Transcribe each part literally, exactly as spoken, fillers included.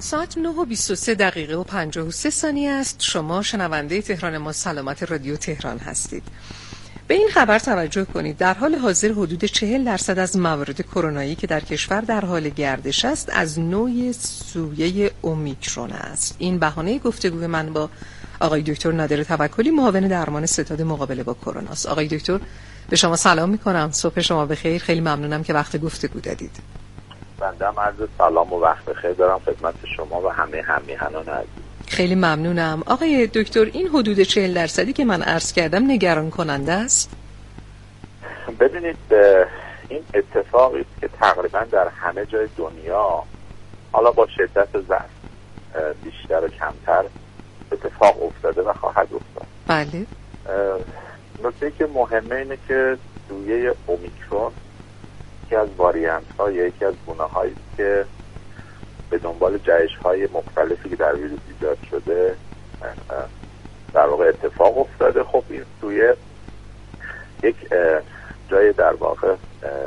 ساعت نه و بیست و سه دقیقه و پنجاه و سه ثانیه است. شما شنونده تهران ما سلامت رادیو تهران هستید. به این خبر توجه کنید. در حال حاضر حدود چهل درصد از موارد کرونایی که در کشور در حال گردش است از نوع سویه اومیکرون است. این بهانه گفتگوی من با آقای دکتر نادر توکلی، معاون درمان ستاد مقابله با کرونا است. آقای دکتر، به شما سلام می‌کنم. صبح شما بخیر. خیلی ممنونم که وقت گفتگو دادید. بنده هم عرض سلام و وقت بخیر دارم خدمت شما و همه هم‌میهنان عزیز. خیلی ممنونم. آقای دکتر، این حدود چهل درصدی که من عرض کردم نگران کننده است؟ ببینید، این اتفاقی است که تقریبا در همه جای دنیا، حالا با شدت ضعف بیشتر و کمتر، اتفاق افتاده و خواهد افتاد. بله. نکته که مهمه اینه که سویه اومیکرون یکی از واریانت ها یا یکی از گونه هایی که به دنبال جهش های مختلفی که در ویروس ایجاد شده در واقع اتفاق افتاده. خب این سویه یک جای در واقع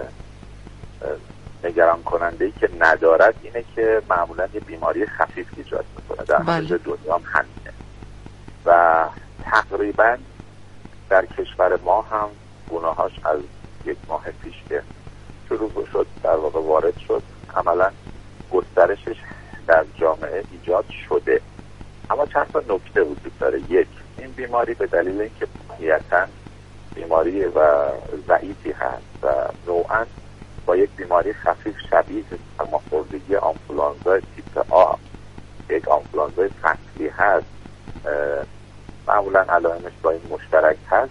نگران کننده ای که ندارد اینه که معمولا یه بیماری خفیف ایجاد میکنه. در همه دنیا هم همینه و تقریبا در کشور ما هم گونه‌هاش از یک ماه پیش که شروع شد در واقع وارد شد، عملا گسترشش در جامعه ایجاد شده. اما چند تا نکته وجود داره. یک، این بیماری به دلیل اینکه ماهیتاً بیماری و ضعیفی هست و نوعاً با یک بیماری خفیف شبیه سرماخوردگی آنفولانزا تیپ آ، یک آنفولانزای فصلی هست، معمولاً علائمش با این مشترک هست.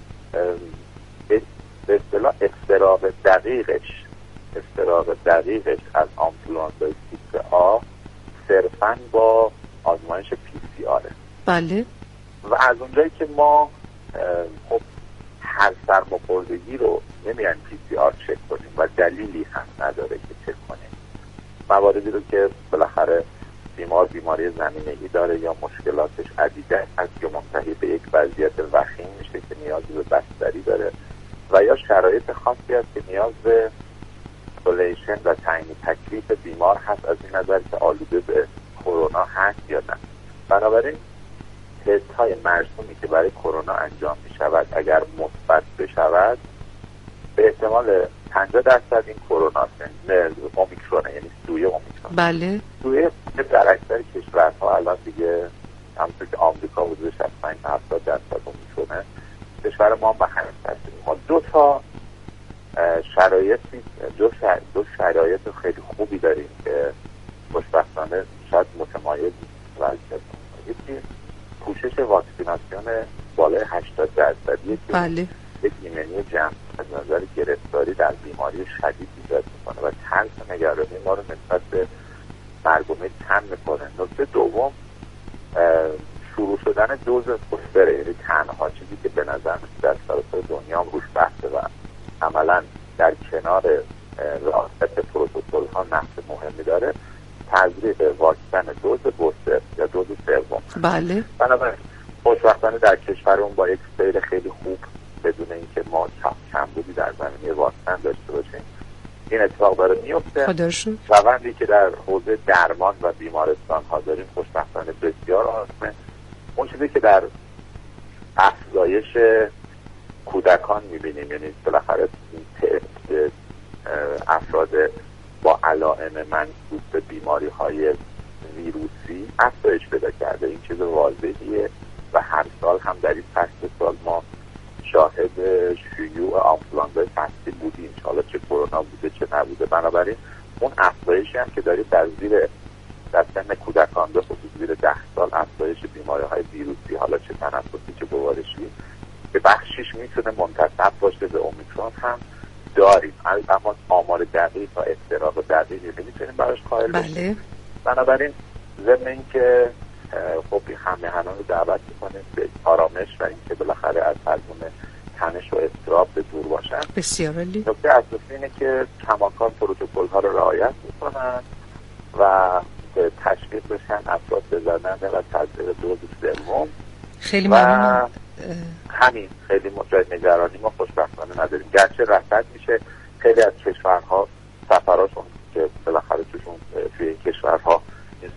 به اصطلاح افتراق دقیقش افتراق دقیقش از آنفولانزای تیپ آ صرفاً با آزمایش پی سی آره. بله. و از اونجایی که ما خب هر سرماخوردگی رو نمیان پی سی آر چک کنیم و دلیلی هم نداره که چک کنیم، مواردی رو که بالاخره بیمار بیماری زمینه‌ای داره یا مشکلاتش عدیده است که منتهی به یک وضعیت وخیم میشه که نیاز به بستری داره و یا شرایط خاصی هست که نیاز به ایزولیشن و تعیین تکلیف بیمار هست از این نظر که آلوده به کرونا هست یا نه. بنابراین تست های مرسومی که برای کرونا انجام می شود اگر مثبت بشود به احتمال پنجاه درصد این کرونا اومیکرونه، یعنی سویه اومیکرون. بله. سویه در اکثر کشورها الان دیگه همونطور که آمریکا حدود شصت و پنج تا هفتاد درصد اومیکرونه، کشور ما به همین ترتیب. ما دو تا شرایطی دو, شر... دو شرایط خیلی خوبی داریم که خوشبختانه شاید متمایز وضعیت. یکی پوشش واکسیناسیون بالای هشتاد درصدی که بله. یک ایمنی جمع از نظر گرفتاری در بیماری شدید ایجاد میکنه و ترس و نگرانی ما رو نسبت به مرگ و میر کم میکنه. نکته دوم شروع شدن دوز بوستر، یعنی تنها چیزی که به نظر در سراسر دنیا هم روش بحثه و عملا در کنار رعایت پروتکل ها نقش مهمی داره، تزریق واکسن دوز بوستر یا دوز سوم. بله. بنابراین خوشبختانه در کشورمون با یک سیر خیلی خوب بدون اینکه ما کم بودی در زمینه واکسن داشته باشیم این اتفاق داره میفته. روندی که در حوزه درمان و بیمارستان ها داریم خوشبختانه بسیار آسمه. اون چیزی که در افزایش کودکان میبینیم، یعنی بالاخره افراد با علائم منسوب به بیماری های ویروسی افزایش پیدا کرده. این چیز واضحیه و هر سال هم در این فصل سال ما شاهد شیوع آنفولانزای فصلی بودیم، حالا چه کرونا بوده چه نبوده. بنابراین اون افزایشی هم که داریم در زیر در سن کودکان به خصوص زیر ده سال افزایش بیماری های ویروسی، حالا چه تنفسی چه گوارشی، که بخشیش میتونه منتسب باشه به اومیکرون هم داریم. اما آمار دقیق و افتراق دقیقی نمیتونیم براش قائل باشیم. بله. بنابراین ضمن اینکه خب هم‌میهنان رو دعوت می‌کنیم به آرامش و اینکه بالاخره از فرمون تنش و اضطراب به دور باشن. بسیار عالی. نکته اساسی اینه که کماکان پروتکل‌ها رو رعایت می‌کنن و تشویق بشن افراد بزنن و تزریق دوز سوم. خیلی ممنونم. همین خیلی جای نگرانی ما خوشبختانه نداریم. گرچه رصد میشه خیلی از کشورها سفراشون که بالاخره توشون توی این کشورها این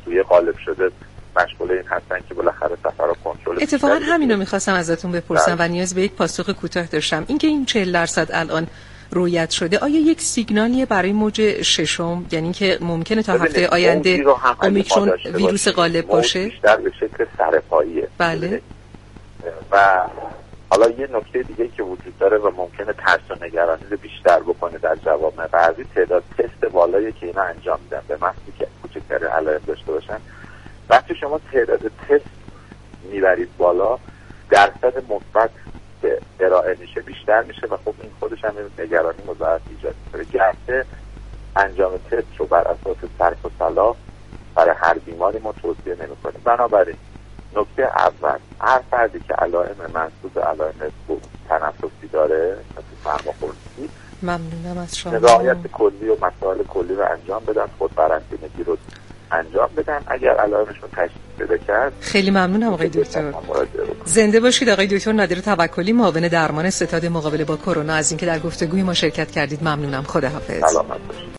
توی قالب شده مشغول این هستن که بالاخره سفر رو کنترل. اتفاقا همینو میخواستم ازتون بپرسم و نیاز به یک پاسخ کوتاه داشتم. اینکه این چهل درصد الان رویت شده آیا یک سیگنالیه برای موج ششم، یعنی که ممکنه تا هفته آینده اومیکرون ویروس غالب باشه؟ بیشتر به شکل سرپاییه. بله. و حالا یه نکته دیگه که وجود داره و ممکنه ترس و نگرانی رو بیشتر بکنه در جوامع غربی، تعداد تست بالایی که اینا انجام میدن به محضی که کوچکترین علائم داشته باشن. وقتی شما تعداد تست میبرید بالا، درصد مثبت که ارائه میشه بیشتر میشه و خب این خودش هم نگرانی مضاعف ایجاد میکنه. گرچه انجام تست رو بر اساس ترک و صلاح برای هر بیماری ما توصیه نمیکنیم. بنابراین نکته اول، هر فردی که علائم منسوب به علائم تنفسی داره مثل سرماخوردگی، ممنونم از شما، رعایت کلی و مسائل کلی رو انجام بدن، خود قرنطینگی رو انجام بدن. اگر علائمشون تشخیص پیدا کرد، خیلی ممنونم آقای دکتر. زنده باشید آقای دکتر نادر توکلی، معاون درمان ستاد مقابله با کرونا، از اینکه در گفتگوی ما شرکت کردید. ممنونم. خداحافظ. سلامت باشید.